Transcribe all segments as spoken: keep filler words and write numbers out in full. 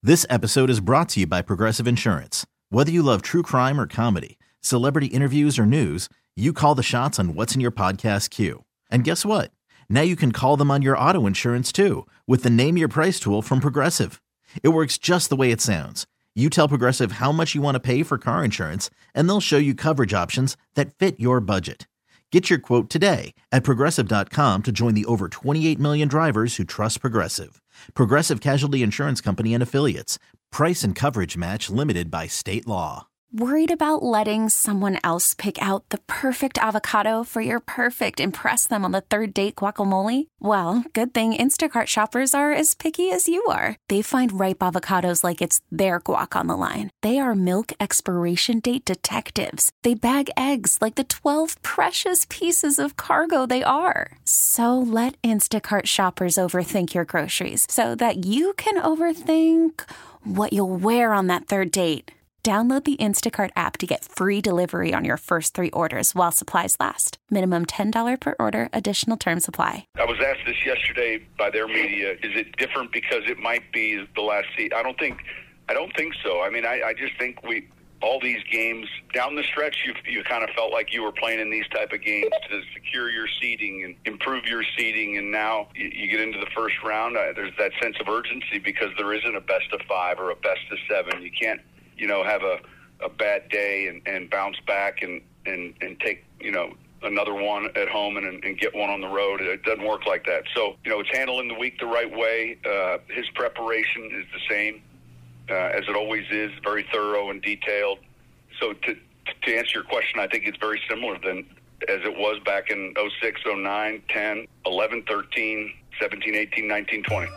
This episode is brought to you by Progressive Insurance. Whether you love true crime or comedy, celebrity interviews or news, you call the shots on what's in your podcast queue. And guess what? Now you can call them on your auto insurance too with the Name Your Price tool from Progressive. It works just the way it sounds. You tell Progressive how much you want to pay for car insurance, and they'll show you coverage options that fit your budget. Get your quote today at progressive dot com to join the over twenty-eight million drivers who trust Progressive. Progressive Casualty Insurance Company and Affiliates. Price and coverage match limited by state law. Worried about letting someone else pick out the perfect avocado for your perfect impress them on the third date guacamole? Well, good thing Instacart shoppers are as picky as you are. They find ripe avocados like it's their guac on the line. They are milk expiration date detectives. They bag eggs like the twelve precious pieces of cargo they are. So let Instacart shoppers overthink your groceries so that you can overthink what you'll wear on that third date. Download the Instacart app to get free delivery on your first three orders while supplies last. Minimum ten dollars per order. Additional terms apply. I was asked this yesterday by their media. Is it different because it might be the last seat? I don't think. I don't think so. I mean, I, I just think we all these games down the stretch. You you kind of felt like you were playing in these type of games to secure your seeding and improve your seeding. And now you, you get into the first round. Uh, there's that sense of urgency because there isn't a best of five or a best of seven. You can't. you know, have a, a bad day and, and bounce back and, and, and take, you know, another one at home and, and get one on the road. It doesn't work like that. So, you know, it's handling the week the right way. Uh, his preparation is the same uh, as it always is, very thorough and detailed. So to, to answer your question, I think it's very similar than as it was back in oh six, oh nine, ten, eleven, thirteen, seventeen, eighteen, nineteen, twenty.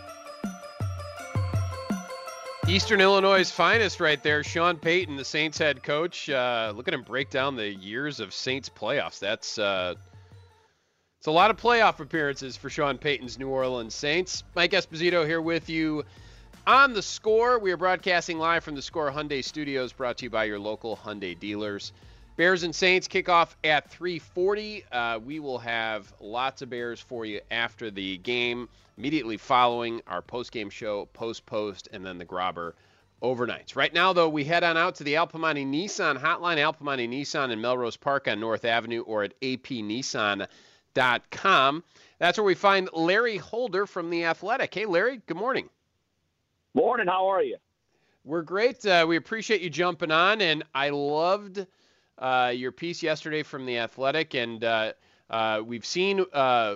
Eastern Illinois' finest right there, Sean Payton, the Saints head coach. Uh, look at him break down the years of Saints playoffs. That's uh, it's a lot of playoff appearances for Sean Payton's New Orleans Saints. Mike Esposito here with you on The Score. We are broadcasting live from the Score Hyundai Studios, brought to you by your local Hyundai dealers. Bears and Saints kick off at three forty. Uh, we will have lots of Bears for you after the game, immediately following our post-game show, post-post, and then the Grobber overnights. Right now, though, we head on out to the Al Piemonte Nissan hotline, Al Piemonte Nissan in Melrose Park on North Avenue, or at a p nissan dot com. That's where we find Larry Holder from The Athletic. Hey, Larry, good morning. Morning, how are you? We're great. Uh, we appreciate you jumping on, and I loved uh, your piece yesterday from The Athletic, and uh, uh, we've seen uh,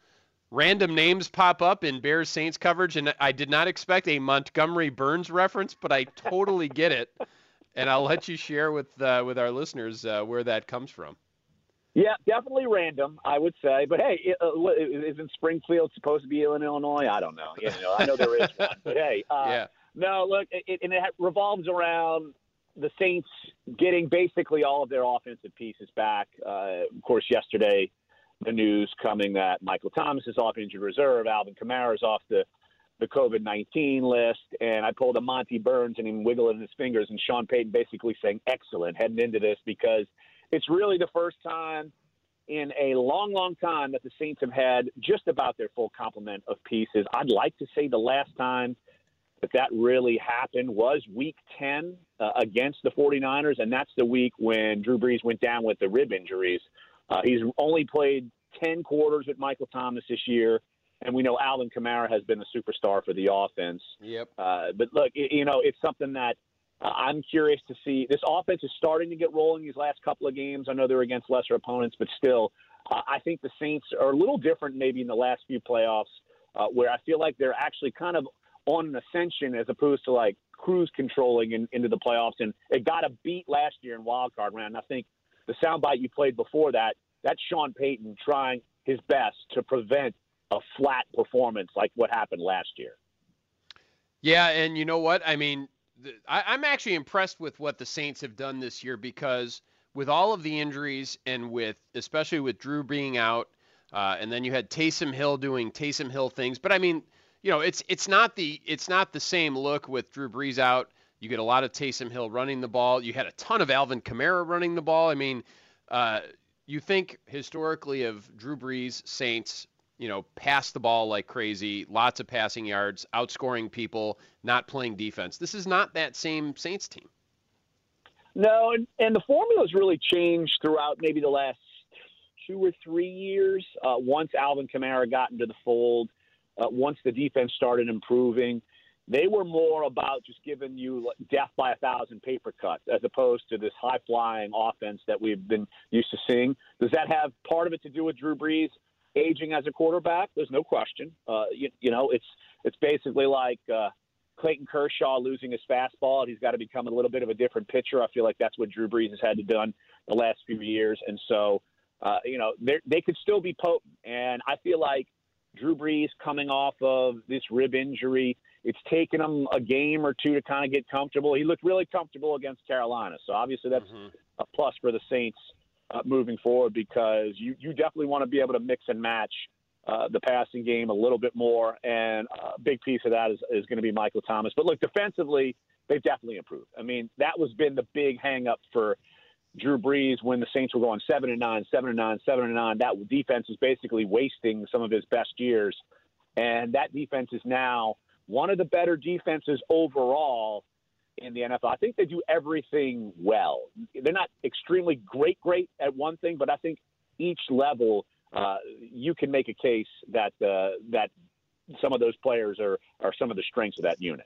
random names pop up in Bears Saints coverage, and I did not expect a Montgomery Burns reference, but I totally get it, and I'll let you share with uh, with our listeners uh, where that comes from. Yeah, definitely random, I would say. But hey, it, uh, isn't Springfield supposed to be in Illinois? I don't know. You know, I know there is one, but hey, uh, yeah. No, look, it, and it revolves around the Saints getting basically all of their offensive pieces back. Uh, of course, yesterday, the news coming that Michael Thomas is off injured reserve, Alvin Kamara is off the, the covid nineteen list, and I pulled a Monty Burns and him wiggling his fingers, and Sean Payton basically saying, excellent, heading into this, because it's really the first time in a long, long time that the Saints have had just about their full complement of pieces. I'd like to say the last time that that really happened was week ten uh, against the 49ers, and that's the week when Drew Brees went down with the rib injuries. Uh, he's only played ten quarters with Michael Thomas this year, and we know Alvin Kamara has been the superstar for the offense. Yep. Uh, but, look, it, you know, it's something that uh, I'm curious to see. This offense is starting to get rolling these last couple of games. I know they're against lesser opponents, but still, uh, I think the Saints are a little different maybe in the last few playoffs uh, where I feel like they're actually kind of on an ascension as opposed to, like, cruise controlling in, into the playoffs. And it got a beat last year in wild card round. I think the soundbite you played before that, that's Sean Payton trying his best to prevent a flat performance like what happened last year. Yeah, and you know what? I mean, the, I, I'm actually impressed with what the Saints have done this year, because with all of the injuries and with, especially with Drew being out, uh, and then you had Taysom Hill doing Taysom Hill things. But I mean, you know, it's it's not the it's not the same look with Drew Brees out. You get a lot of Taysom Hill running the ball. You had a ton of Alvin Kamara running the ball. I mean, uh, you think historically of Drew Brees, Saints, you know, pass the ball like crazy, lots of passing yards, outscoring people, not playing defense. This is not that same Saints team. No, and, and the formula's really changed throughout maybe the last two or three years. Uh, once Alvin Kamara got into the fold, uh, once the defense started improving, they were more about just giving you death by a thousand paper cuts as opposed to this high-flying offense that we've been used to seeing. Does that have part of it to do with Drew Brees aging as a quarterback? There's no question. Uh, you, you know, it's it's basically like uh, Clayton Kershaw losing his fastball, and he's got to become a little bit of a different pitcher. I feel like that's what Drew Brees has had to done the last few years. And so, uh, you know, they could still be potent. And I feel like Drew Brees coming off of this rib injury, it's taken him a game or two to kind of get comfortable. He looked really comfortable against Carolina. So obviously that's mm-hmm. a plus for the Saints uh, moving forward, because you, you definitely want to be able to mix and match uh, the passing game a little bit more. And a big piece of that is, is going to be Michael Thomas. But look, defensively, they've definitely improved. I mean, that was been the big hang up for Drew Brees when the Saints were going seven and nine, seven and nine, seven and nine. That defense is basically wasting some of his best years. And that defense is now one of the better defenses overall in the N F L. I think they do everything well. They're not extremely great, great at one thing, but I think each level uh, you can make a case that uh, that some of those players are, are some of the strengths of that unit.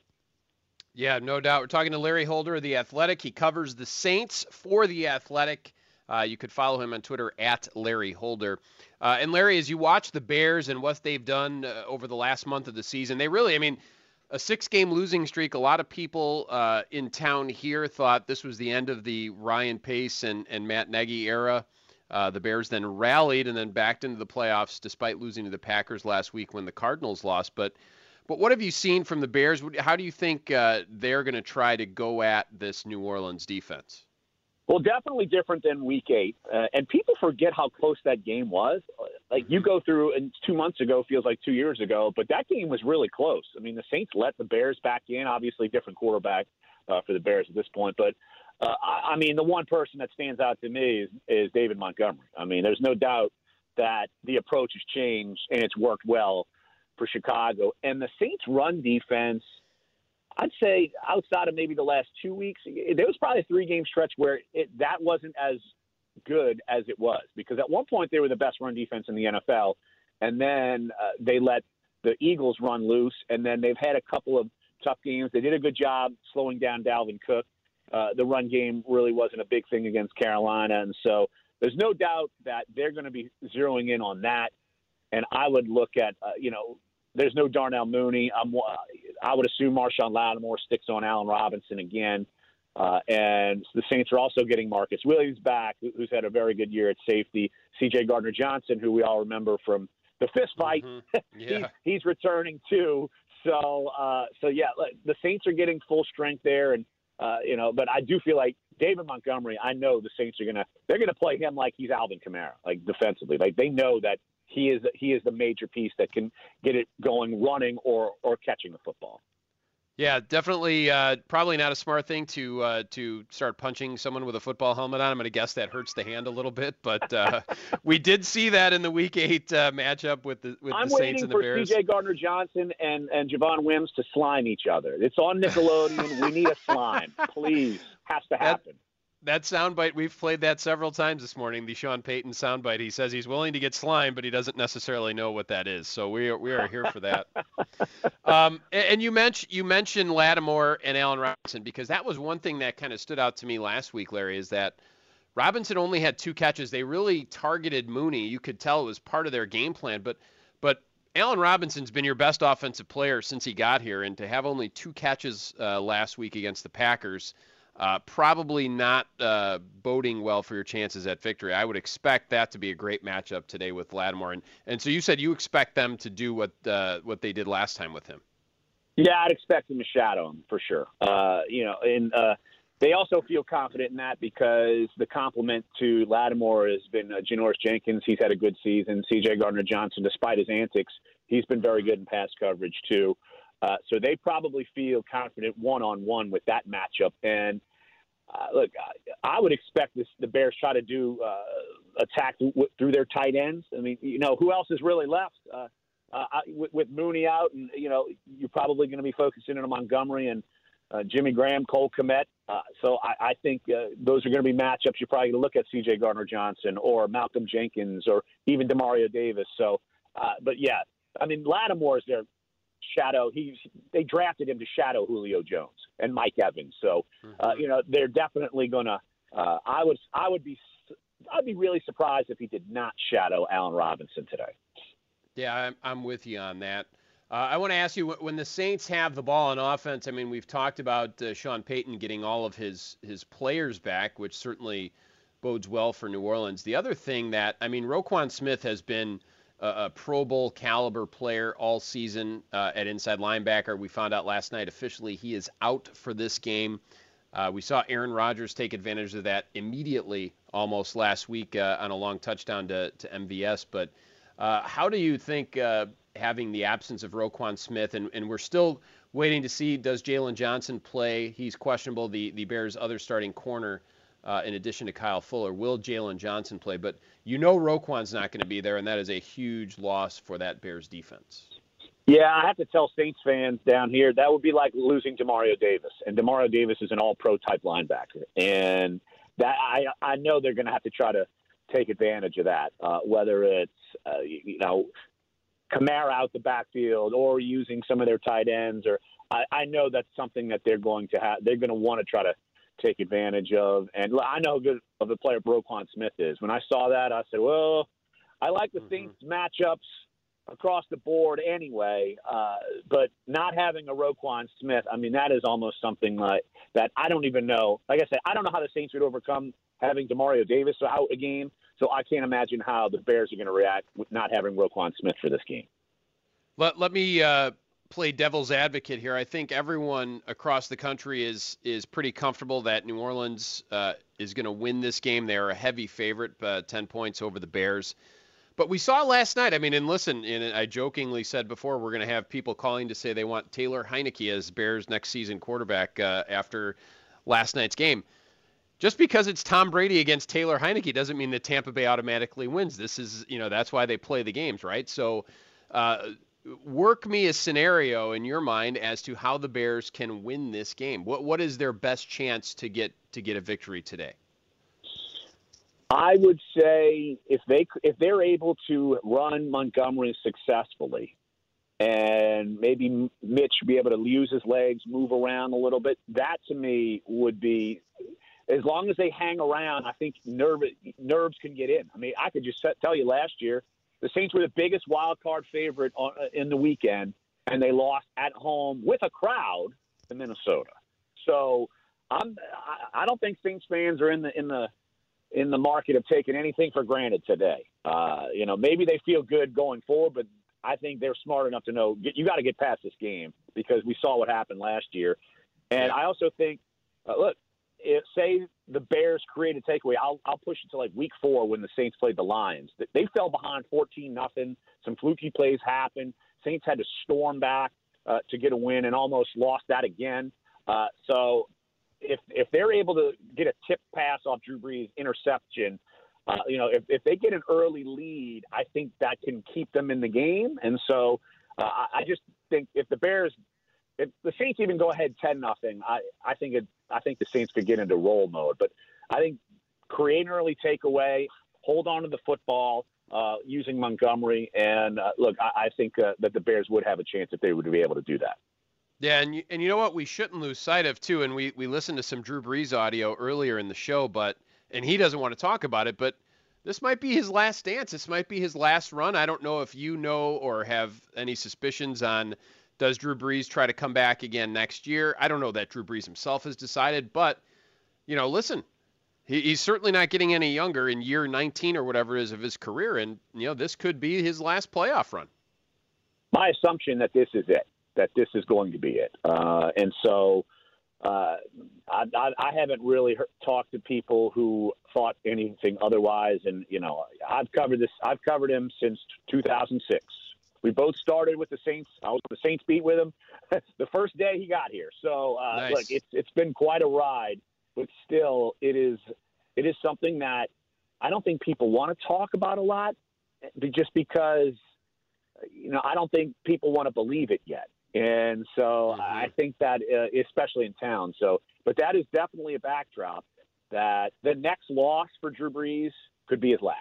Yeah, no doubt. We're talking to Larry Holder of The Athletic. He covers the Saints for The Athletic. Uh, you could follow him on Twitter at Larry Holder. Uh, and Larry, as you watch the Bears and what they've done uh, over the last month of the season, they really, I mean, a six-game losing streak. A lot of people uh, in town here thought this was the end of the Ryan Pace and, and Matt Nagy era. Uh, the Bears then rallied and then backed into the playoffs despite losing to the Packers last week when the Cardinals lost. But but what have you seen from the Bears? How do you think uh, they're going to try to go at this New Orleans defense? Well, definitely different than week eight. Uh, and people forget how close that game was. Like, you go through, and two months ago feels like two years ago, but that game was really close. I mean, the Saints let the Bears back in, obviously different quarterback uh, for the Bears at this point. But, uh, I, I mean, the one person that stands out to me is, is David Montgomery. I mean, there's no doubt that the approach has changed, and it's worked well for Chicago. And the Saints' run defense, I'd say outside of maybe the last two weeks, there was probably a three-game stretch where it, that wasn't as good as it was, because at one point they were the best run defense in the N F L, and then uh, they let the Eagles run loose, and then they've had a couple of tough games. They did a good job slowing down Dalvin Cook. Uh, the run game really wasn't a big thing against Carolina, and so there's no doubt that they're going to be zeroing in on that. And I would look at, uh, you know, there's no Darnell Mooney. I'm, I would assume Marshawn Lattimore sticks on Allen Robinson again. Uh, and the Saints are also getting Marcus Williams back, who's had a very good year at safety. C J Gardner-Johnson, who we all remember from the fist fight, mm-hmm. yeah. he's, he's returning too. So, uh, so yeah, the Saints are getting full strength there. And, uh, you know, but I do feel like David Montgomery, I know the Saints are going to, they're going to play him like he's Alvin Kamara, like defensively. Like, they know that he is, he is the major piece that can get it going running or, or catching the football. Yeah, definitely. Uh, probably not a smart thing to uh, to start punching someone with a football helmet on. I'm going to guess that hurts the hand a little bit, but uh, we did see that in the Week Eight uh, matchup with the with I'm the Saints and the Bears. I'm waiting for C J Gardner-Johnson and and Javon Wims to slime each other. It's on Nickelodeon. We need a slime, please. Has to happen. That, that soundbite, we've played that several times this morning. The Sean Payton soundbite. He says he's willing to get slime, but he doesn't necessarily know what that is. So we are we are here for that. Um, and, and you mentioned you mentioned Lattimore and Allen Robinson, because that was one thing that kind of stood out to me last week, Larry, is that Robinson only had two catches. They really targeted Mooney. You could tell it was part of their game plan. But but Allen Robinson's been your best offensive player since he got here, and to have only two catches uh, last week against the Packers, Uh, probably not uh, boding well for your chances at victory. I would expect that to be a great matchup today with Lattimore. And, and so you said you expect them to do what uh, what they did last time with him. Yeah, I'd expect them to shadow him for sure. Uh, you know, and uh, they also feel confident in that because the complement to Lattimore has been uh, Janoris Jenkins. He's had a good season. C J Gardner-Johnson, despite his antics, he's been very good in pass coverage too. Uh, so they probably feel confident one-on-one with that matchup. And, uh, look, I, I would expect this, the Bears try to do uh, attack w- through their tight ends. I mean, you know, who else is really left uh, uh, with, with Mooney out? And, you know, you're probably going to be focusing on Montgomery and uh, Jimmy Graham, Cole Kmet. Uh, so I, I think uh, those are going to be matchups. You're probably going to look at C J Gardner-Johnson or Malcolm Jenkins or even Demario Davis. So, uh, but, yeah, I mean, Lattimore is their shadow. He's they drafted him to shadow Julio Jones and Mike Evans. So, uh, you know, they're definitely going to uh, – I would I would be I'd be really surprised if he did not shadow Allen Robinson today. Yeah, I'm, I'm with you on that. Uh, I want to ask you, when the Saints have the ball on offense, I mean, we've talked about uh, Sean Payton getting all of his, his players back, which certainly bodes well for New Orleans. The other thing that, I mean, Roquan Smith has been a, a Pro Bowl caliber player all season uh, at inside linebacker. We found out last night officially he is out for this game. Uh, we saw Aaron Rodgers take advantage of that immediately almost last week uh, on a long touchdown to, to M V S. But uh, how do you think uh, having the absence of Roquan Smith, and, and we're still waiting to see, does Jalen Johnson play? He's questionable, the, the Bears' other starting corner, uh, in addition to Kyle Fuller. Will Jalen Johnson play? But you know Roquan's not going to be there, and that is a huge loss for that Bears defense. Yeah, I have to tell Saints fans down here, that would be like losing Demario Davis. And Demario Davis is an all-pro type linebacker. And that I I know they're going to have to try to take advantage of that, uh, whether it's, uh, you know, Kamara out the backfield or using some of their tight ends. Or I, I know that's something that they're going to have. They're going to want to try to take advantage of. And I know how good of a player Roquan Smith is. When I saw that, I said, well, I like the mm-hmm. Saints matchups across the board anyway, uh, but not having a Roquan Smith, I mean, that is almost something like that I don't even know. Like I said, I don't know how the Saints would overcome having Demario Davis out a game, so I can't imagine how the Bears are going to react with not having Roquan Smith for this game. Let, let me uh, play devil's advocate here. I think everyone across the country is is pretty comfortable that New Orleans uh, is going to win this game. They are a heavy favorite, uh, ten points over the Bears. But we saw last night, I mean, and listen, and I jokingly said before, we're going to have people calling to say they want Taylor Heineke as Bears next season quarterback uh, after last night's game. Just because it's Tom Brady against Taylor Heineke doesn't mean that Tampa Bay automatically wins. This is, you know, that's why they play the games, right? So uh, work me a scenario in your mind as to how the Bears can win this game. What What is their best chance to get to get a victory today? I would say if they if they're able to run Montgomery successfully, and maybe Mitch be able to use his legs, move around a little bit, that to me would be, as long as they hang around, I think nerve, nerves can get in. I mean, I could just tell you last year, the Saints were the biggest wild card favorite on, in the weekend, and they lost at home with a crowd to Minnesota. So I'm I, I don't think Saints fans are in the in the in the market of taking anything for granted today. Uh, you know, maybe they feel good going forward, but I think they're smart enough to know you got to get past this game because we saw what happened last year. And I also think, uh, look, if say the Bears create a takeaway, I'll I'll push it to like week four when the Saints played the Lions. They fell behind fourteen nothing. Some fluky plays happened. Saints had to storm back uh, to get a win and almost lost that again. Uh, so. If if they're able to get a tip pass off Drew Brees' interception, uh, you know, if, if they get an early lead, I think that can keep them in the game. And so uh, I just think if the Bears, if the Saints even go ahead ten nothing, I I think it I think the Saints could get into roll mode. But I think create an early takeaway, hold on to the football uh, using Montgomery, and uh, look, I, I think uh, that the Bears would have a chance if they would be able to do that. Yeah, and you, and you know what we shouldn't lose sight of, too, and we, we listened to some Drew Brees audio earlier in the show, but and he doesn't want to talk about it, but this might be his last dance. This might be his last run. I don't know if you know or have any suspicions on does Drew Brees try to come back again next year. I don't know that Drew Brees himself has decided, but, you know, listen, he, he's certainly not getting any younger in year nineteen or whatever it is of his career, and, you know, this could be his last playoff run. My assumption that this is it. that this is going to be it. Uh, and so uh, I, I, I haven't really heard, talked to people who thought anything otherwise. And, you know, I've covered this. I've covered him since two thousand six. We both started with the Saints. I was on the Saints beat with him the first day he got here. So, uh, nice. look, it's it's been quite a ride, but still it is it is something that I don't think people want to talk about a lot, just because, you know, I don't think people want to believe it yet. And so mm-hmm. I think that, uh, especially in town. So, but that is definitely a backdrop that the next loss for Drew Brees could be his last.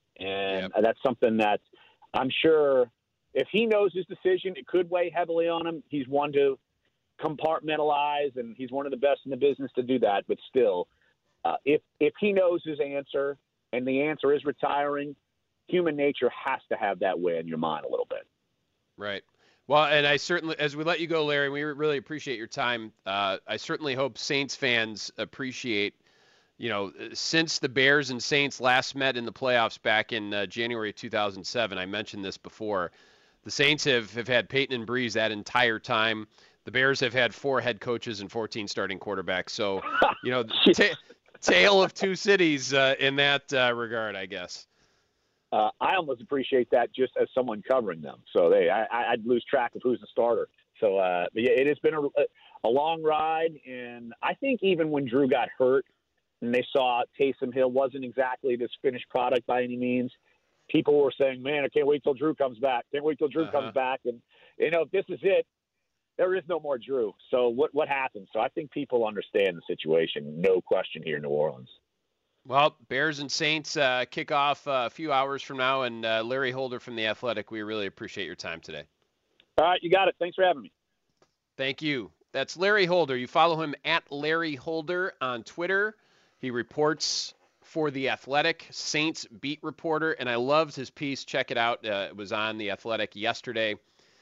And yep. that's something that I'm sure if he knows his decision, it could weigh heavily on him. He's one to compartmentalize, and he's one of the best in the business to do that. But still, uh, if if he knows his answer and the answer is retiring, human nature has to have that weigh in your mind a little bit. Right. Well, and I certainly, as we let you go, Larry, we really appreciate your time. Uh, I certainly hope Saints fans appreciate, you know, since the Bears and Saints last met in the playoffs back in uh, January of two thousand seven, I mentioned this before, the Saints have, have had Peyton and Brees that entire time. The Bears have had four head coaches and fourteen starting quarterbacks. So, you know, t- tale of two cities uh, in that uh, regard, I guess. Uh, I almost appreciate that just as someone covering them. So they, I, I'd lose track of who's the starter. So uh, but yeah, it has been a, a long ride. And I think even when Drew got hurt and they saw Taysom Hill wasn't exactly this finished product by any means, people were saying, man, I can't wait till Drew comes back. Can't wait till Drew uh-huh. comes back. And, you know, if this is it, there is no more Drew. So what, what happens? So I think people understand the situation. No question here in New Orleans. Well, Bears and Saints uh, kick off uh, a few hours from now, and uh, Larry Holder from The Athletic, we really appreciate your time today. All right, you got it. Thanks for having me. Thank you. That's Larry Holder. You follow him at Larry Holder on Twitter. He reports for The Athletic, Saints beat reporter, and I loved his piece. Check it out. Uh, it was on The Athletic yesterday.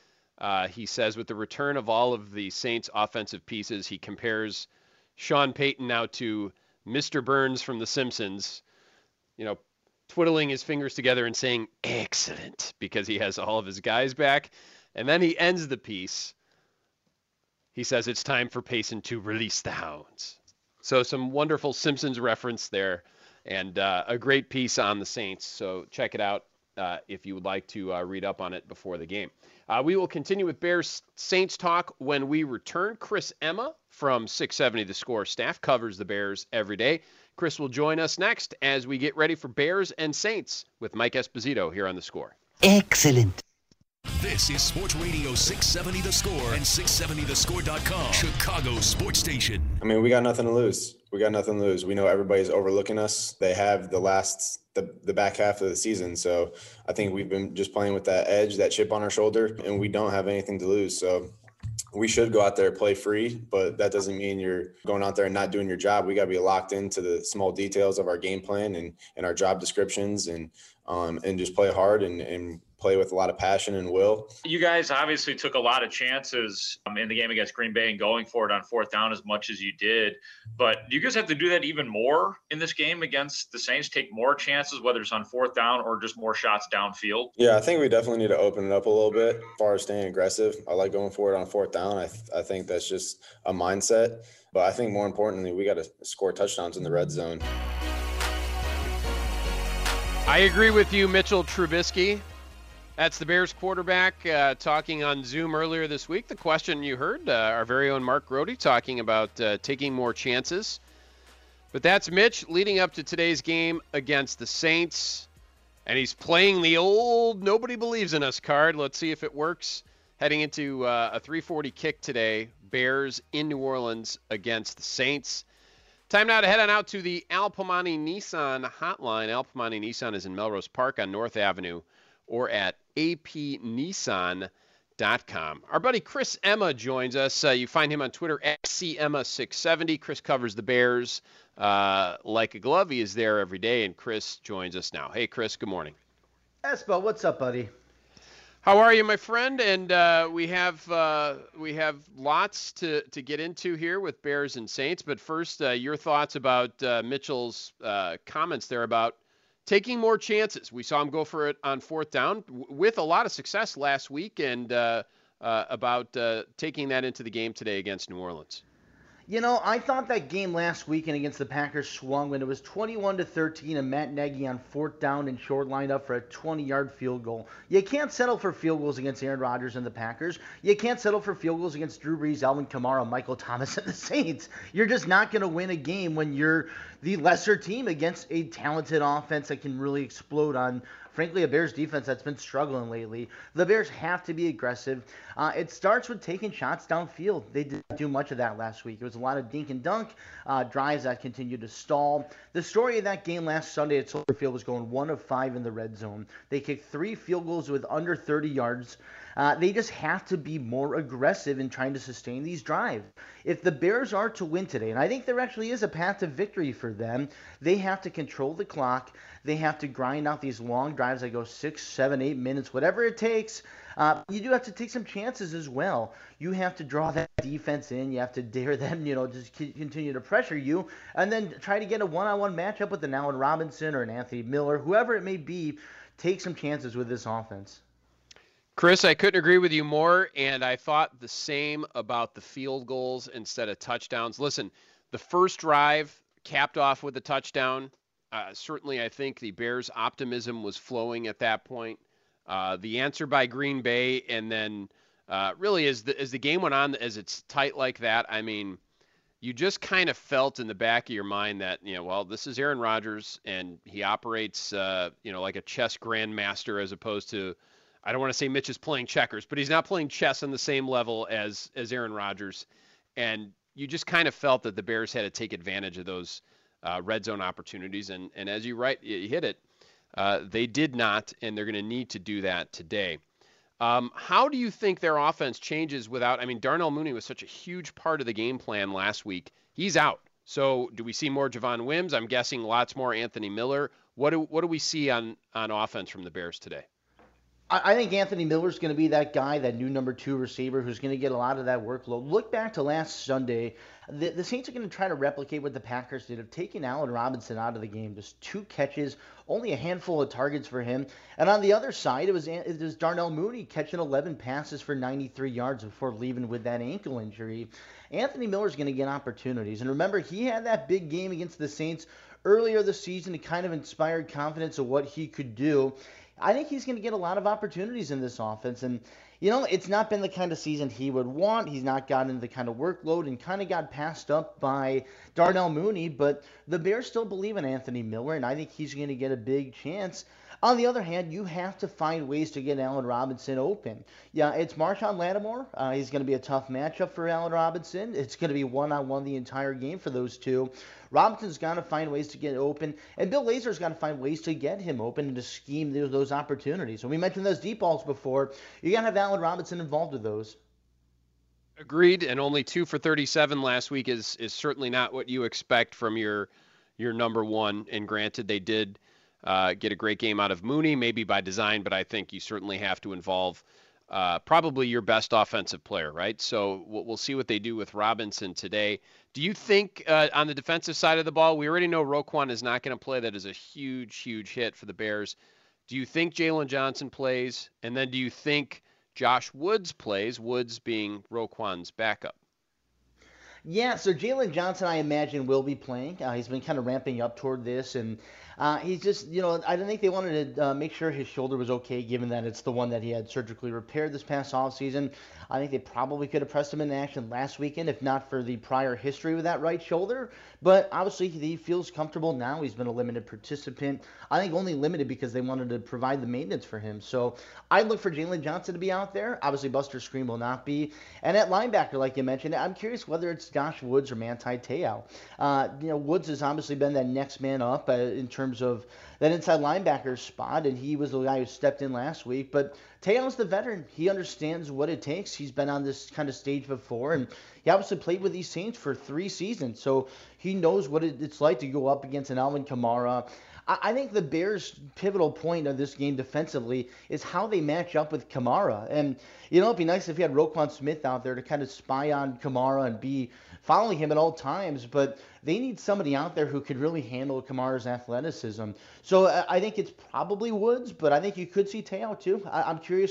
Uh, he says with the return of all of the Saints offensive pieces, he compares Sean Payton now to Mister Burns from The Simpsons, you know, twiddling his fingers together and saying, excellent, because he has all of his guys back. And then he ends the piece. He says it's time for Payson to release the hounds. So some wonderful Simpsons reference there, and uh, a great piece on the Saints. So check it out uh, if you would like to uh, read up on it before the game. Uh, we will continue with Bears Saints talk when we return. Chris Emma from six seventy The Score staff covers the Bears every day. Chris will join us next as we get ready for Bears and Saints with Mike Esposito here on The Score. Excellent. This is Sports Radio six seventy The Score and six seventy the score dot com, Chicago sports station. I mean, we got nothing to lose. We got nothing to lose. We know everybody's overlooking us. They have the last, the, the back half of the season. So I think we've been just playing with that edge, that chip on our shoulder, and we don't have anything to lose. So we should go out there and play free, but that doesn't mean you're going out there and not doing your job. We got to be locked into the small details of our game plan and, and our job descriptions and, um, and just play hard and, and play with a lot of passion and will. You guys obviously took a lot of chances um, in the game against Green Bay and going for it on fourth down as much as you did. But do you guys have to do that even more in this game against the Saints? Take more chances, whether it's on fourth down or just more shots downfield? Yeah, I think we definitely need to open it up a little bit as far as staying aggressive. I like going for it on fourth down. I, th- I think that's just a mindset. But I think more importantly, we got to score touchdowns in the red zone. I agree with you, Mitchell Trubisky. That's the Bears quarterback uh, talking on Zoom earlier this week. The question you heard, uh, our very own Mark Grody talking about uh, taking more chances. But that's Mitch leading up to today's game against the Saints. And he's playing the old nobody believes in us card. Let's see if it works. Heading into uh, a three forty kick today, Bears in New Orleans against the Saints. Time now to head on out to the Al Piemonte Nissan hotline. Al Piemonte Nissan is in Melrose Park on North Avenue, or at a p nissan dot com. Our buddy Chris Emma joins us. Uh, you find him on Twitter at c emma six seventy. Chris covers the Bears uh, like a glove. He is there every day, and Chris joins us now. Hey, Chris, good morning. Espo, what's up, buddy? How are you, my friend? And uh, we have uh, we have lots to, to get into here with Bears and Saints. But first, uh, your thoughts about uh, Mitchell's uh, comments there about taking more chances. We saw him go for it on fourth down w- with a lot of success last week, and uh, uh, about uh, taking that into the game today against New Orleans. You know, I thought that game last weekend against the Packers swung when it was twenty-one to thirteen and Matt Nagy on fourth down and short lined up for a twenty-yard field goal. You can't settle for field goals against Aaron Rodgers and the Packers. You can't settle for field goals against Drew Brees, Alvin Kamara, Michael Thomas, and the Saints. You're just not going to win a game when you're the lesser team against a talented offense that can really explode on, frankly, a Bears defense that's been struggling lately. The Bears have to be aggressive. Uh, it starts with taking shots downfield. They didn't do much of that last week. It was a lot of dink and dunk, uh, drives that continued to stall. The story of that game last Sunday at Soldier Field was going one of five in the red zone. They kicked three field goals with under thirty yards. Uh, they just have to be more aggressive in trying to sustain these drives. If the Bears are to win today, and I think there actually is a path to victory for them, they have to control the clock. They have to grind out these long drives that go six, seven, eight minutes, whatever it takes. Uh, you do have to take some chances as well. You have to draw that defense in. You have to dare them, you know, just continue to pressure you, and then try to get a one-on-one matchup with an Allen Robinson or an Anthony Miller, whoever it may be. Take some chances with this offense. Chris, I couldn't agree with you more, and I thought the same about the field goals instead of touchdowns. Listen, the first drive capped off with a touchdown. Uh, certainly, I think the Bears' optimism was flowing at that point. Uh, the answer by Green Bay, and then uh, really as the as the game went on, as it's tight like that, I mean, you just kind of felt in the back of your mind that, you know, well, this is Aaron Rodgers, and he operates, uh, you know, like a chess grandmaster as opposed to, I don't want to say Mitch is playing checkers, but he's not playing chess on the same level as as Aaron Rodgers. And you just kind of felt that the Bears had to take advantage of those uh, red zone opportunities. And, and as you right, you hit it, uh, they did not, and they're going to need to do that today. Um, how do you think their offense changes without, I mean, Darnell Mooney was such a huge part of the game plan last week. He's out. So do we see more Javon Wims? I'm guessing lots more Anthony Miller. What do, what do we see on, on offense from the Bears today? I think Anthony Miller's going to be that guy, that new number two receiver who's going to get a lot of that workload. Look back to last Sunday. The, the Saints are going to try to replicate what the Packers did of taking Allen Robinson out of the game. Just two catches, only a handful of targets for him. And on the other side, it was, it was Darnell Mooney catching eleven passes for ninety-three yards before leaving with that ankle injury. Anthony Miller's going to get opportunities. And remember, he had that big game against the Saints earlier this season. It kind of inspired confidence of what he could do. I think he's going to get a lot of opportunities in this offense. And, you know, it's not been the kind of season he would want. He's not gotten the kind of workload and kind of got passed up by Darnell Mooney. But the Bears still believe in Anthony Miller, and I think he's going to get a big chance. On the other hand, you have to find ways to get Allen Robinson open. Yeah, it's Marshawn Lattimore. Uh, he's going to be a tough matchup for Allen Robinson. It's going to be one-on-one the entire game for those two. Robinson's got to find ways to get open, and Bill Lazor's got to find ways to get him open and to scheme those, those opportunities. When we mentioned those deep balls before, you got to have Allen Robinson involved with those. Agreed, and only two for thirty-seven last week is is certainly not what you expect from your your number one. And granted, they did uh, get a great game out of Mooney, maybe by design, but I think you certainly have to involve uh, probably your best offensive player, right? So we'll, we'll see what they do with Robinson today. Do you think uh, on the defensive side of the ball, we already know Roquan is not going to play. That is a huge, huge hit for the Bears. Do you think Jalen Johnson plays? And then do you think Josh Woods plays, Woods being Roquan's backup? Yeah, so Jalen Johnson, I imagine, will be playing. Uh, he's been kind of ramping up toward this, and uh, he's just, you know, I don't think they wanted to uh, make sure his shoulder was okay, given that it's the one that he had surgically repaired this past offseason. I think they probably could have pressed him in action last weekend, if not for the prior history with that right shoulder. But obviously, he feels comfortable now. He's been a limited participant. I think only limited because they wanted to provide the maintenance for him. So I'd look for Jalen Johnson to be out there. Obviously, Buster Screen will not be. And at linebacker, like you mentioned, I'm curious whether it's Josh Woods or Manti Te'o. Uh, you know, Woods has obviously been that next man up uh, in terms of that inside linebacker spot, and he was the guy who stepped in last week. But Te'o's the veteran. He understands what it takes. He's been on this kind of stage before, and he obviously played with these Saints for three seasons, so he knows what it's like to go up against an Alvin Kamara. I think the Bears' pivotal point of this game defensively is how they match up with Kamara. And, you know, it'd be nice if you had Roquan Smith out there to kind of spy on Kamara and be following him at all times, but they need somebody out there who could really handle Kamara's athleticism. So I think it's probably Woods, but I think you could see Te'o too. I'm curious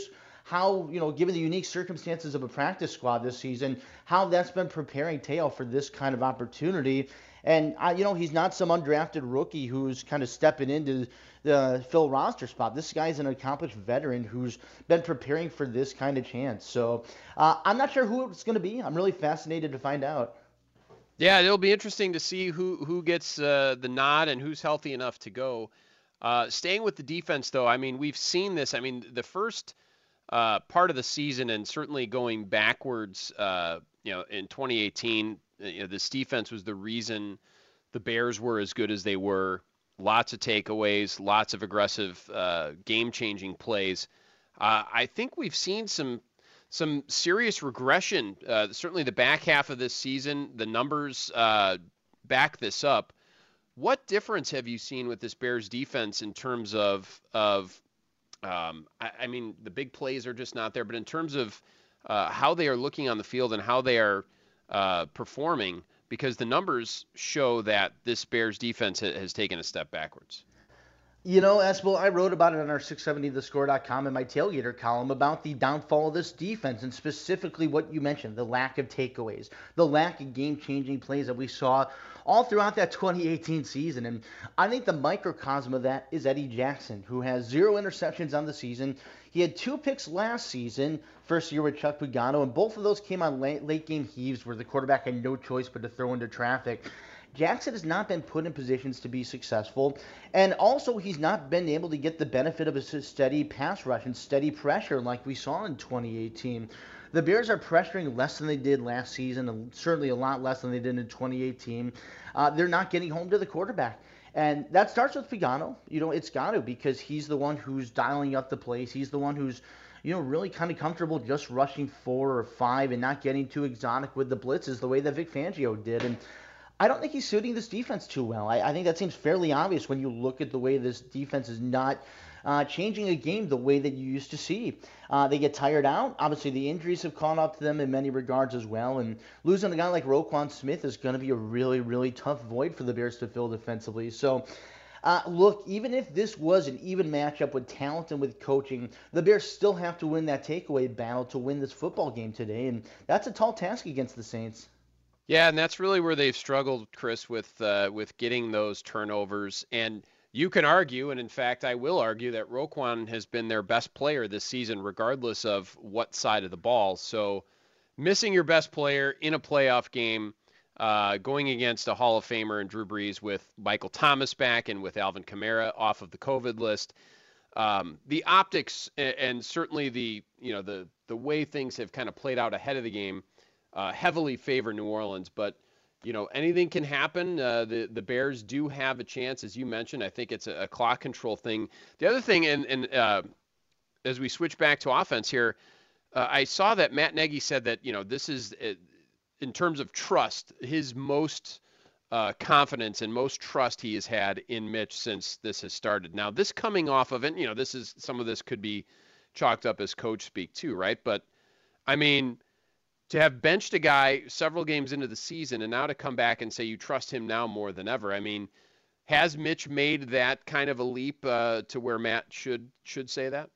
how, you know, given the unique circumstances of a practice squad this season, how that's been preparing Teo for this kind of opportunity. And, uh, you know, he's not some undrafted rookie who's kind of stepping into the fill roster spot. This guy's an accomplished veteran who's been preparing for this kind of chance. So uh, I'm not sure who it's going to be. I'm really fascinated to find out. Yeah, it'll be interesting to see who, who gets uh, the nod and who's healthy enough to go. Uh, staying with the defense, though, I mean, we've seen this. I mean, the first uh, part of the season and certainly going backwards, uh, you know, in twenty eighteen, you know, this defense was the reason the Bears were as good as they were. Lots of takeaways, lots of aggressive, uh, game-changing plays. Uh, I think we've seen some some serious regression. Uh, certainly the back half of this season, the numbers uh, back this up. What difference have you seen with this Bears defense in terms of, of um, I, I mean, the big plays are just not there, but in terms of uh, how they are looking on the field and how they are uh, performing, because the numbers show that this Bears defense ha- has taken a step backwards. You know, Espo, I wrote about it on our six seventy the score dot com in my tailgater column about the downfall of this defense, and specifically what you mentioned, the lack of takeaways, the lack of game-changing plays that we saw all throughout that twenty eighteen season. And I think the microcosm of that is Eddie Jackson, who has zero interceptions on the season. He had two picks last season, first year with Chuck Pagano, and both of those came on late, late game heaves where the quarterback had no choice but to throw into traffic. Jackson has not been put in positions to be successful, and also he's not been able to get the benefit of a steady pass rush and steady pressure like we saw in twenty eighteen. The Bears are pressuring less than they did last season, and certainly a lot less than they did in twenty eighteen. Uh, they're not getting home to the quarterback. And that starts with Pagano. You know, it's got to, because he's the one who's dialing up the plays. He's the one who's, you know, really kind of comfortable just rushing four or five and not getting too exotic with the blitzes the way that Vic Fangio did. And I don't think he's suiting this defense too well. I, I think that seems fairly obvious when you look at the way this defense is not uh, changing a game the way that you used to see. Uh, they get tired out. Obviously, the injuries have caught up to them in many regards as well. And losing a guy like Roquan Smith is going to be a really, really tough void for the Bears to fill defensively. So, uh, look, even if this was an even matchup with talent and with coaching, the Bears still have to win that takeaway battle to win this football game today. And that's a tall task against the Saints. Yeah, and that's really where they've struggled, Chris, with uh, with getting those turnovers. And you can argue, and in fact, I will argue, that Roquan has been their best player this season, regardless of what side of the ball. So missing your best player in a playoff game, uh, going against a Hall of Famer and Drew Brees with Michael Thomas back and with Alvin Kamara off of the COVID list, um, the optics and, and certainly the you know the the way things have kind of played out ahead of the game Uh, heavily favor New Orleans, but you know anything can happen. Uh, the the Bears do have a chance, as you mentioned. I think it's a, a clock control thing. The other thing, and and uh, as we switch back to offense here, uh, I saw that Matt Nagy said that you know this is uh, in terms of trust his most uh, confidence and most trust he has had in Mitch since this has started. Now this coming off of it, you know this is some of this could be chalked up as coach speak too, right? But I mean, to have benched a guy several games into the season and now to come back and say you trust him now more than ever. I mean, has Mitch made that kind of a leap uh, to where Matt should should say that?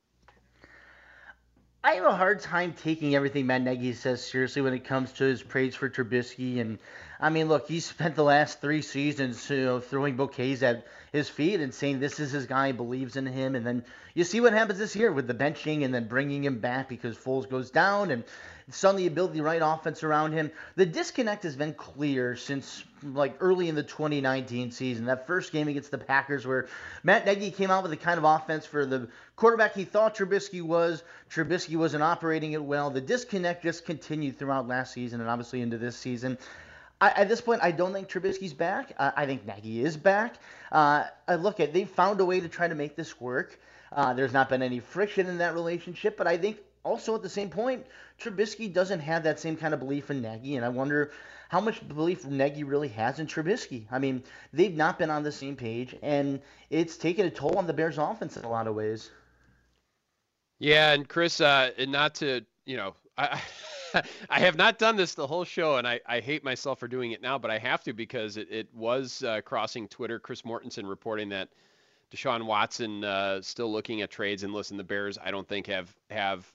I have a hard time taking everything Matt Nagy says seriously when it comes to his praise for Trubisky. And, I mean, look, he's spent the last three seasons you know, throwing bouquets at his feet and saying this is his guy, believes in him. And then you see what happens this year with the benching and then bringing him back because Foles goes down and suddenly you build the right offense around him. The disconnect has been clear since like early in the twenty nineteen season. That first game against the Packers where Matt Nagy came out with the kind of offense for the quarterback he thought Trubisky was. Trubisky wasn't operating it well. The disconnect just continued throughout last season and obviously into this season. I, at this point, I don't think Trubisky's back. Uh, I think Nagy is back. Uh, I look at they've found a way to try to make this work. Uh, there's not been any friction in that relationship, but I think also at the same point, Trubisky doesn't have that same kind of belief in Nagy, and I wonder how much belief Nagy really has in Trubisky. I mean, they've not been on the same page, and it's taken a toll on the Bears' offense in a lot of ways. Yeah, and Chris, uh, and not to, you know, I I have not done this the whole show, and I, I hate myself for doing it now, but I have to because it, it was uh, crossing Twitter. Chris Mortensen reporting that Deshaun Watson uh, still looking at trades, and listen, the Bears I don't think have have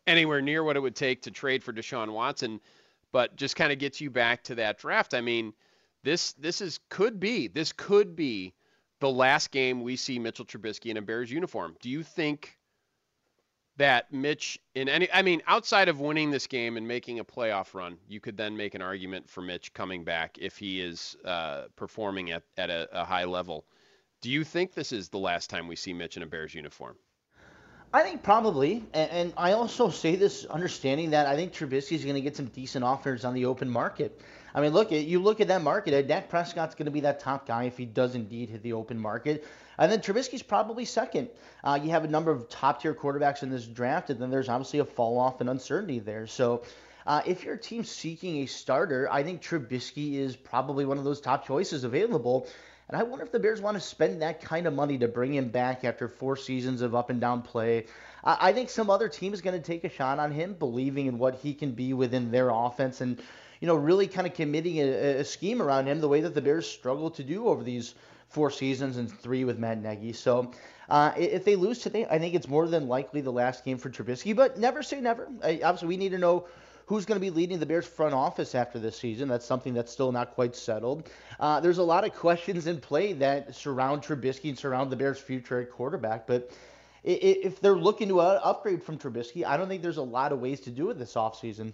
anywhere near what it would take to trade for Deshaun Watson, but just kind of gets you back to that draft. I mean, this this is could be this could be the last game we see Mitchell Trubisky in a Bears uniform. Do you think that Mitch in any, I mean, outside of winning this game and making a playoff run, you could then make an argument for Mitch coming back if he is uh, performing at, at a, a high level. Do you think this is the last time we see Mitch in a Bears uniform? I think probably, and, and I also say this understanding that I think Trubisky is going to get some decent offers on the open market. I mean, look, you look at that market, Dak Prescott's going to be that top guy if he does indeed hit the open market. And then Trubisky's probably second. Uh, you have a number of top-tier quarterbacks in this draft, and then there's obviously a fall-off and uncertainty there. So uh, if your team's seeking a starter, I think Trubisky is probably one of those top choices available. And I wonder if the Bears want to spend that kind of money to bring him back after four seasons of up-and-down play. I, I think some other team is going to take a shot on him, believing in what he can be within their offense and, you know, really kind of committing a, a scheme around him the way that the Bears struggled to do over these four seasons and three with Matt Nagy. So uh, if they lose today, I think it's more than likely the last game for Trubisky, but never say never. I, obviously, we need to know who's going to be leading the Bears front office after this season. That's something that's still not quite settled. Uh, there's a lot of questions in play that surround Trubisky and surround the Bears' future at quarterback, but if they're looking to upgrade from Trubisky, I don't think there's a lot of ways to do it this offseason.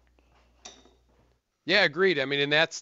Yeah, agreed. I mean, and that's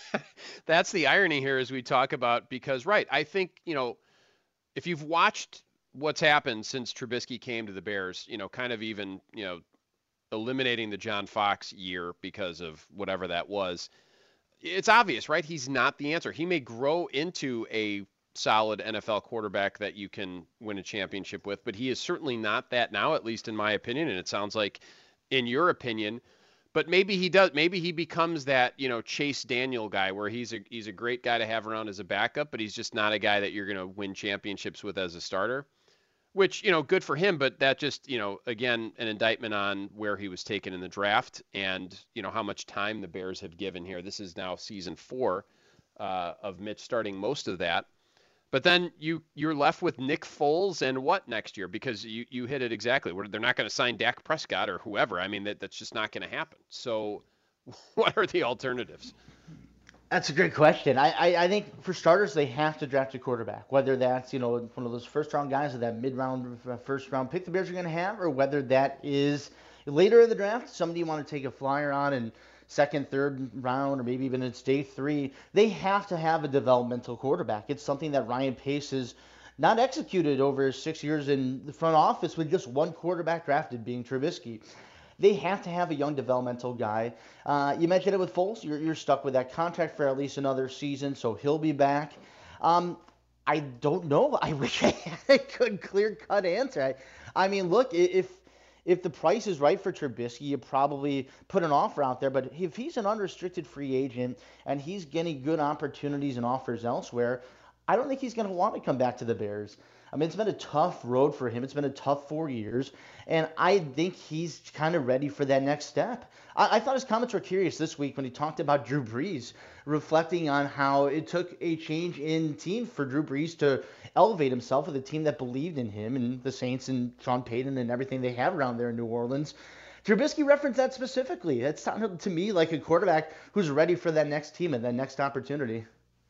that's the irony here as we talk about, because, right, I think, you know, if you've watched what's happened since Trubisky came to the Bears, you know, kind of even, you know, eliminating the John Fox year because of whatever that was, it's obvious, right? He's not the answer. He may grow into a solid N F L quarterback that you can win a championship with, but he is certainly not that now, at least in my opinion, and it sounds like in your opinion. But maybe he does. Maybe he becomes that, you know, Chase Daniel guy where he's a he's a great guy to have around as a backup, but he's just not a guy that you're going to win championships with as a starter. Which, you know, good for him, but that just, you know, again, an indictment on where he was taken in the draft and, you know, how much time the Bears have given here. This is now season four uh, of Mitch starting most of that. But then you, you're left with Nick Foles and what next year? Because you, you hit it exactly. They're not going to sign Dak Prescott or whoever. I mean, that, that's just not going to happen. So what are the alternatives? That's a great question. I, I, I think for starters, they have to draft a quarterback, whether that's, you know, one of those first-round guys or that mid-round, first-round pick the Bears are going to have, or whether that is later in the draft, somebody you want to take a flyer on in second, third round, or maybe even it's day three. They have to have a developmental quarterback. It's something that Ryan Pace has not executed over his six years in the front office with just one quarterback drafted, being Trubisky. They have to have a young developmental guy. Uh, you mentioned it with Foles. You're, you're stuck with that contract for at least another season, so he'll be back. Um, I don't know. I wish I had a good, clear-cut answer. I, I mean, look, if if the price is right for Trubisky, you probably put an offer out there. But if he's an unrestricted free agent and he's getting good opportunities and offers elsewhere, I don't think he's going to want to come back to the Bears. I mean, it's been a tough road for him. It's been a tough four years, and I think he's kind of ready for that next step. I, I thought his comments were curious this week when he talked about Drew Brees, reflecting on how it took a change in team for Drew Brees to elevate himself with a team that believed in him, and the Saints and Sean Payton and everything they have around there in New Orleans. Trubisky referenced that specifically. It sounded to me like a quarterback who's ready for that next team and that next opportunity.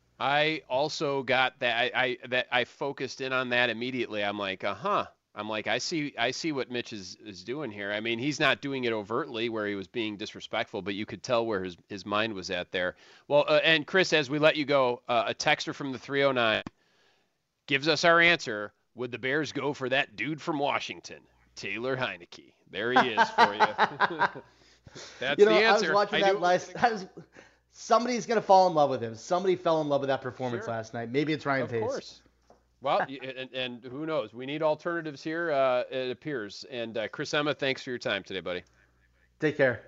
I also got that I, I that I focused in on that immediately. I'm like, uh-huh. I'm like, I see I see what Mitch is, is doing here. I mean, he's not doing it overtly where he was being disrespectful, but you could tell where his, his mind was at there. Well, uh, and Chris, as we let you go, uh, a texter from the three oh nine gives us our answer. Would the Bears go for that dude from Washington, Taylor Heineke? There he is for you. That's you know, the answer. I was watching I that last. I was, somebody's going to fall in love with him. Somebody fell in love with that performance sure. last night. Maybe it's Ryan of Pace. Of course. Well, and, and who knows? We need alternatives here, uh, it appears. And uh, Chris Emma, thanks for your time today, buddy. Take care.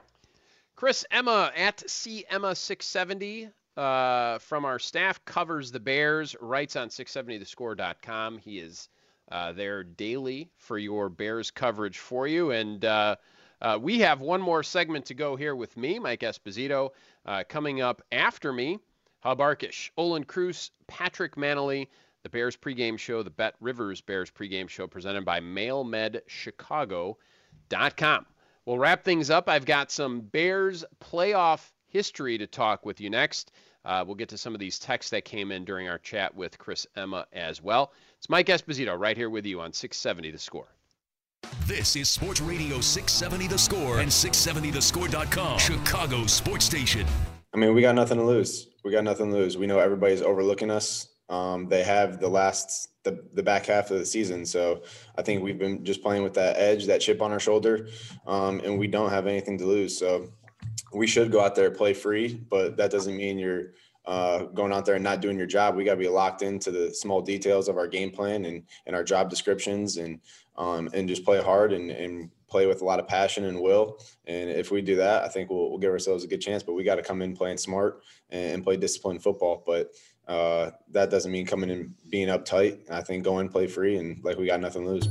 Chris Emma at C Emma six seventy uh, from our staff, covers the Bears, writes on six seventy the score dot com. He is uh, there daily for your Bears coverage for you. And uh, uh, we have one more segment to go here with me, Mike Esposito. Uh, coming up after me, Hub Arkish, Olin Cruz, Patrick Manley, the Bears pregame show, the Bet Rivers Bears pregame show presented by MailMed Chicago. dot com. We'll wrap things up. I've got some Bears playoff history to talk with you next. Uh, we'll get to some of these texts that came in during our chat with Chris Emma as well. It's Mike Esposito right here with you on six seventy The Score. This is Sports Radio six seventy The Score and six seventy the score dot com, Chicago's sports station. I mean, we got nothing to lose. We got nothing to lose. We know everybody's overlooking us. Um, they have the last, the, the back half of the season. So I think we've been just playing with that edge, that chip on our shoulder, um, and we don't have anything to lose. So we should go out there and play free, but that doesn't mean you're uh, going out there and not doing your job. We got to be locked into the small details of our game plan and, and our job descriptions and, um, and just play hard and, and play with a lot of passion and will. And if we do that, I think we'll, we'll give ourselves a good chance, but we got to come in playing smart and, and play disciplined football. But uh, that doesn't mean coming in being uptight. I think go in, play free, and like we got nothing to lose.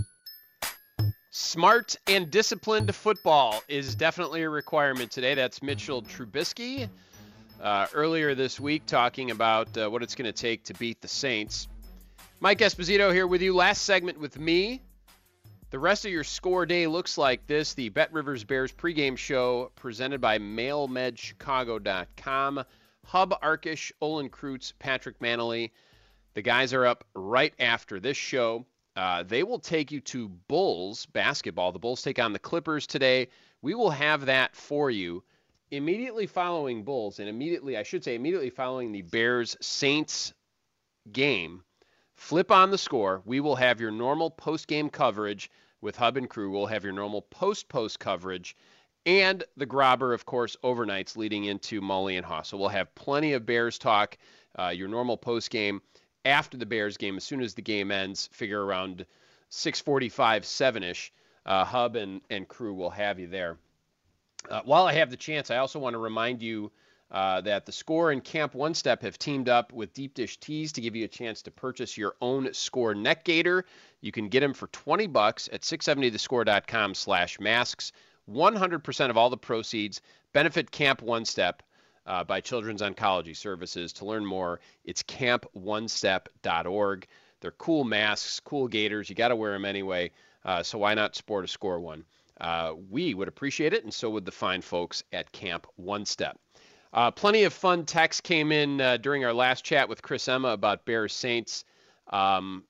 Smart and disciplined football is definitely a requirement today. That's Mitchell Trubisky uh, earlier this week talking about uh, what it's going to take to beat the Saints. Mike Esposito here with you. Last segment with me. The rest of your score day looks like this. The Bet Rivers Bears pregame show presented by mail med chicago dot com. Hub Arkish, Olin Kreutz, Patrick Manley. The guys are up right after this show. Uh, they will take you to Bulls basketball. The Bulls take on the Clippers today. We will have that for you immediately following Bulls, and immediately, I should say, immediately following the Bears-Saints game. Flip on the score. We will have your normal post-game coverage with Hub and Crew. We'll have your normal post-post coverage. And the Grobber, of course, overnights leading into Mully and Haw. So we'll have plenty of Bears talk, uh, your normal post-game, after the Bears game. As soon as the game ends, figure around six forty-five, seven-ish, uh, Hub and, and Crew will have you there. Uh, while I have the chance, I also want to remind you uh, that the Score and Camp One Step have teamed up with Deep Dish Tees to give you a chance to purchase your own Score neck gaiter. You can get them for twenty bucks at six seventy the score dot com slash masks. one hundred percent of all the proceeds benefit Camp One Step uh, by Children's Oncology Services. To learn more, it's camp one step dot org. They're cool masks, cool gaiters. You got to wear them anyway, uh, so why not sport a Score one? Uh, we would appreciate it, and so would the fine folks at Camp One Step. Uh, plenty of fun texts came in uh, during our last chat with Chris Emma about Bears Saints. Um,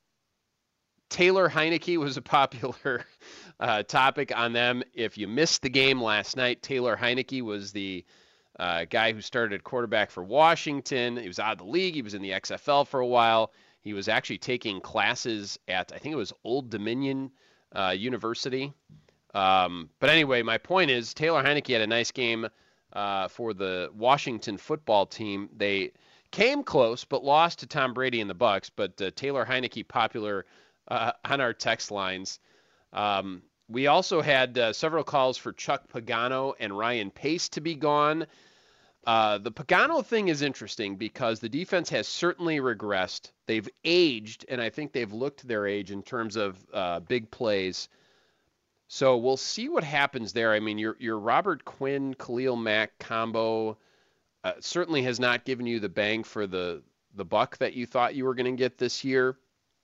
Taylor Heineke was a popular uh, topic on them. If you missed the game last night, Taylor Heineke was the uh, guy who started quarterback for Washington. He was out of the league. He was in the X F L for a while. He was actually taking classes at, I think it was Old Dominion uh, University. Um, but anyway, my point is Taylor Heineke had a nice game uh, for the Washington football team. They came close, but lost to Tom Brady and the Bucs. But uh, Taylor Heineke popular uh, on our text lines. Um, we also had uh, several calls for Chuck Pagano and Ryan Pace to be gone. Uh, the Pagano thing is interesting because the defense has certainly regressed. They've aged, and I think they've looked their age in terms of uh, big plays. So we'll see what happens there. I mean, your your Robert Quinn, Khalil Mack combo uh, certainly has not given you the bang for the, the buck that you thought you were going to get this year.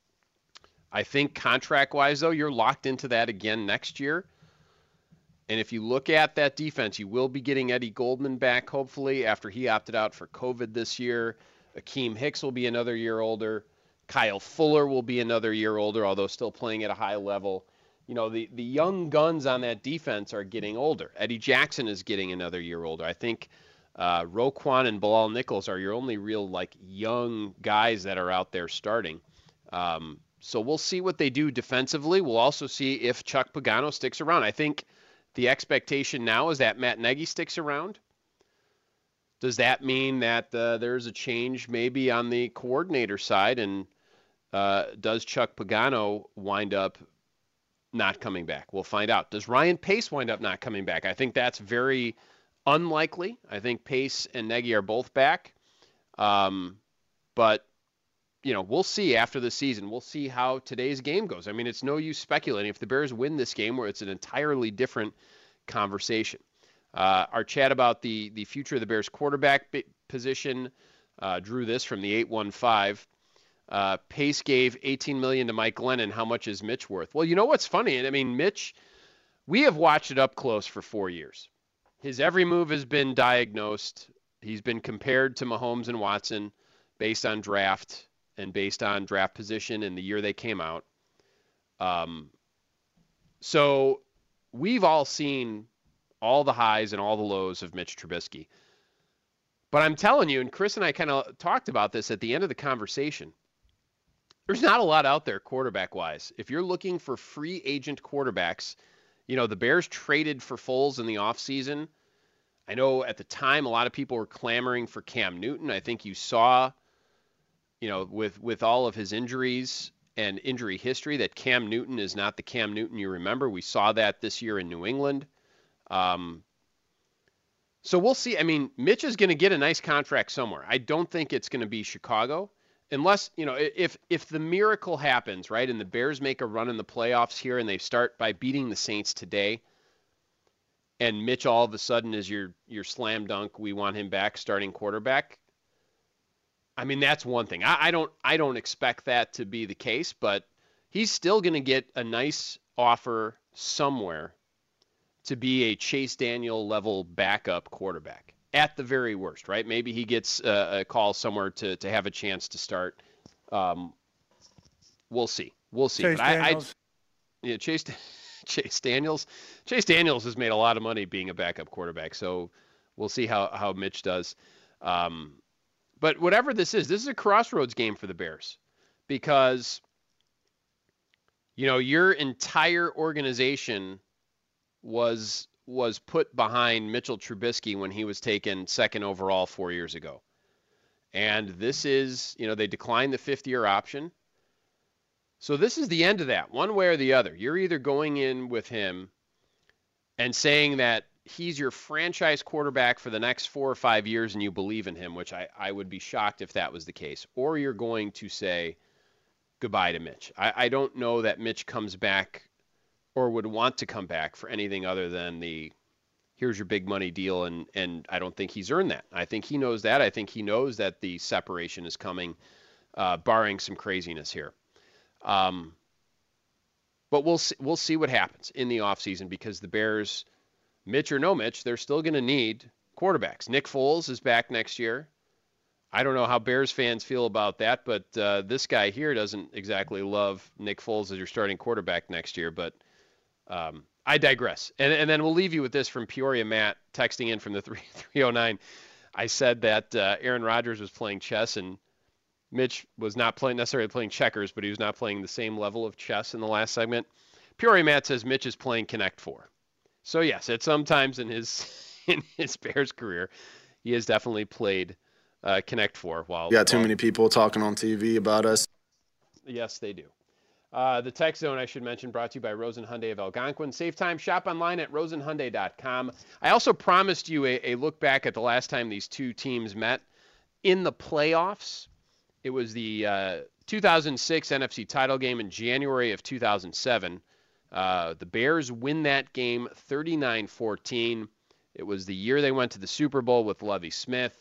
I think contract-wise, though, you're locked into that again next year. And if you look at that defense, you will be getting Eddie Goldman back, hopefully, after he opted out for COVID this year. Akeem Hicks will be another year older. Kyle Fuller will be another year older, although still playing at a high level. You know, the, the young guns on that defense are getting older. Eddie Jackson is getting another year older. I think uh, Roquan and Bilal Nichols are your only real, like, young guys that are out there starting. Um, so we'll see what they do defensively. We'll also see if Chuck Pagano sticks around. I think the expectation now is that Matt Nagy sticks around. Does that mean that uh, there's a change maybe on the coordinator side? And uh, does Chuck Pagano wind up not coming back? We'll find out. Does Ryan Pace wind up not coming back? I think that's very unlikely. I think Pace and Nagy are both back. Um, but, you know, we'll see after the season. We'll see how today's game goes. I mean, it's no use speculating. If the Bears win this game, where it's an entirely different conversation. Uh, our chat about the, the future of the Bears quarterback position uh, drew this from the eight one five. Uh, Pace gave eighteen million dollars to Mike Glennon. How much is Mitch worth? Well, you know what's funny? I mean, Mitch we have watched it up close for four years. His every move has been diagnosed. He's been compared to Mahomes and Watson based on draft and based on draft position in the year they came out. Um, so we've all seen all the highs and all the lows of Mitch Trubisky. But I'm telling you, and Chris and I kind of talked about this at the end of the conversation, there's not a lot out there quarterback-wise. If you're looking for free agent quarterbacks, you know, the Bears traded for Foles in the offseason. I know at the time a lot of people were clamoring for Cam Newton. I think you saw, you know, with, with all of his injuries and injury history, that Cam Newton is not the Cam Newton you remember. We saw that this year in New England. Um, so we'll see. I mean, Mitch is going to get a nice contract somewhere. I don't think it's going to be Chicago. Unless, you know, if if the miracle happens, right, and the Bears make a run in the playoffs here and they start by beating the Saints today, and Mitch all of a sudden is your your slam dunk, we want him back starting quarterback, I mean, that's one thing. I, I don't I don't expect that to be the case, but he's still going to get a nice offer somewhere to be a Chase Daniel level backup quarterback. At the very worst, right? Maybe he gets a, a call somewhere to, to have a chance to start. Um, we'll see. We'll see. Chase but I, Daniels. I, yeah, Chase Chase Daniels. Chase Daniels has made a lot of money being a backup quarterback, so we'll see how, how Mitch does. Um, but whatever this is, this is a crossroads game for the Bears because, you know, your entire organization was was put behind Mitchell Trubisky when he was taken second overall four years ago. And this is, you know, they declined the fifth-year option. So this is the end of that, one way or the other. You're either going in with him and saying that he's your franchise quarterback for the next four or five years and you believe in him, which I, I would be shocked if that was the case, or you're going to say goodbye to Mitch. I, I don't know that Mitch comes back or would want to come back for anything other than the here's your big money deal, and and I don't think he's earned that. I think he knows that. I think he knows that the separation is coming, uh, barring some craziness here. Um, but we'll see, we'll see what happens in the offseason because the Bears, Mitch or no Mitch, they're still going to need quarterbacks. Nick Foles is back next year. I don't know how Bears fans feel about that, but uh, this guy here doesn't exactly love Nick Foles as your starting quarterback next year, but Um, I digress. And, and then we'll leave you with this from Peoria Matt texting in from the three oh nine. I said that uh, Aaron Rodgers was playing chess and Mitch was not playing necessarily playing checkers, but he was not playing the same level of chess in the last segment. Peoria Matt says Mitch is playing Connect Four. So yes, at some times in his in his Bears career, he has definitely played uh, Connect Four. While you got too while, many people talking on T V about us. Yes, they do. Uh, the Tech Zone, I should mention, brought to you by Rosen Hyundai of Algonquin. Save time, shop online at rosen hyundai dot com. I also promised you a, a look back at the last time these two teams met in the playoffs. It was the uh, two thousand six N F C title game in January of two thousand seven. Uh, the Bears win that game thirty-nine fourteen. It was the year they went to the Super Bowl with Lovie Smith.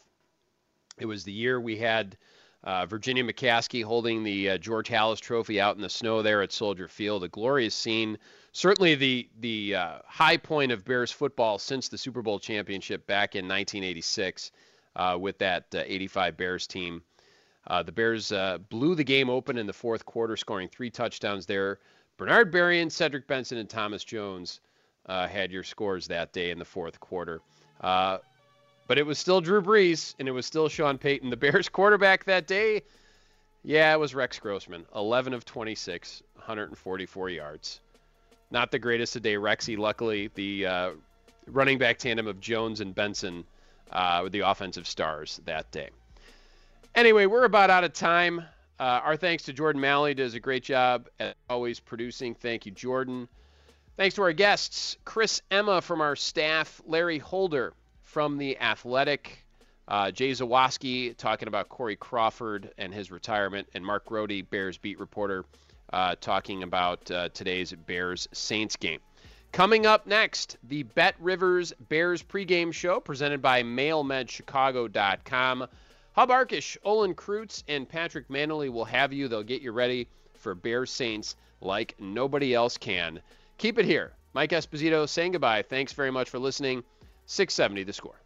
It was the year we had Uh, Virginia McCaskey holding the uh, George Halas Trophy out in the snow there at Soldier Field. A glorious scene. Certainly the the uh, high point of Bears football since the Super Bowl championship back in nineteen eighty-six uh, with that uh, eighty-five Bears team. Uh, the Bears uh, blew the game open in the fourth quarter, scoring three touchdowns there. Bernard Berrien, Cedric Benson, and Thomas Jones uh, had your scores that day in the fourth quarter. Uh, But it was still Drew Brees, and it was still Sean Payton. The Bears quarterback that day, yeah, it was Rex Grossman. eleven of twenty-six, one hundred forty-four yards. Not the greatest a day. Rexy, luckily, the uh, running back tandem of Jones and Benson uh, were the offensive stars that day. Anyway, we're about out of time. Uh, our thanks to Jordan Malley. Does a great job, as always, producing. Thank you, Jordan. Thanks to our guests, Chris Emma from our staff, Larry Holder from The Athletic, uh, Jay Zawoski talking about Corey Crawford and his retirement, and Mark Grody, Bears beat reporter, uh, talking about uh, today's Bears-Saints game. Coming up next, the Bet Rivers Bears pregame show presented by mail med chicago dot com. Hub Arkish, Olin Kreutz, and Patrick Manley will have you. They'll get you ready for Bears-Saints like nobody else can. Keep it here Mike Esposito saying goodbye. Thanks very much for listening. six seventy The Score.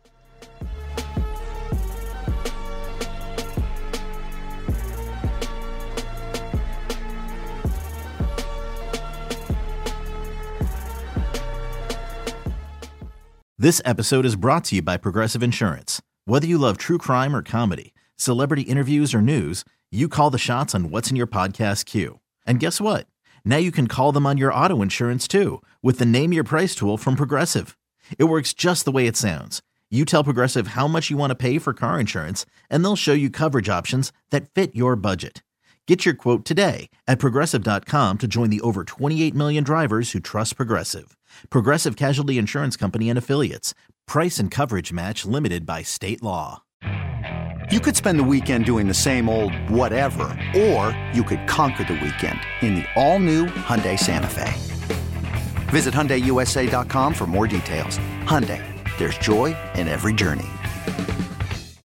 This episode is brought to you by Progressive Insurance. Whether you love true crime or comedy, celebrity interviews or news, you call the shots on what's in your podcast queue. And guess what? Now you can call them on your auto insurance too with the Name Your Price tool from Progressive. It works just the way it sounds. You tell Progressive how much you want to pay for car insurance, and they'll show you coverage options that fit your budget. Get your quote today at Progressive dot com to join the over twenty-eight million drivers who trust Progressive. Progressive Casualty Insurance Company and Affiliates. Price and coverage match limited by state law. You could spend the weekend doing the same old whatever, or you could conquer the weekend in the all-new Hyundai Santa Fe. Visit Hyundai U S A dot com for more details. Hyundai, there's joy in every journey.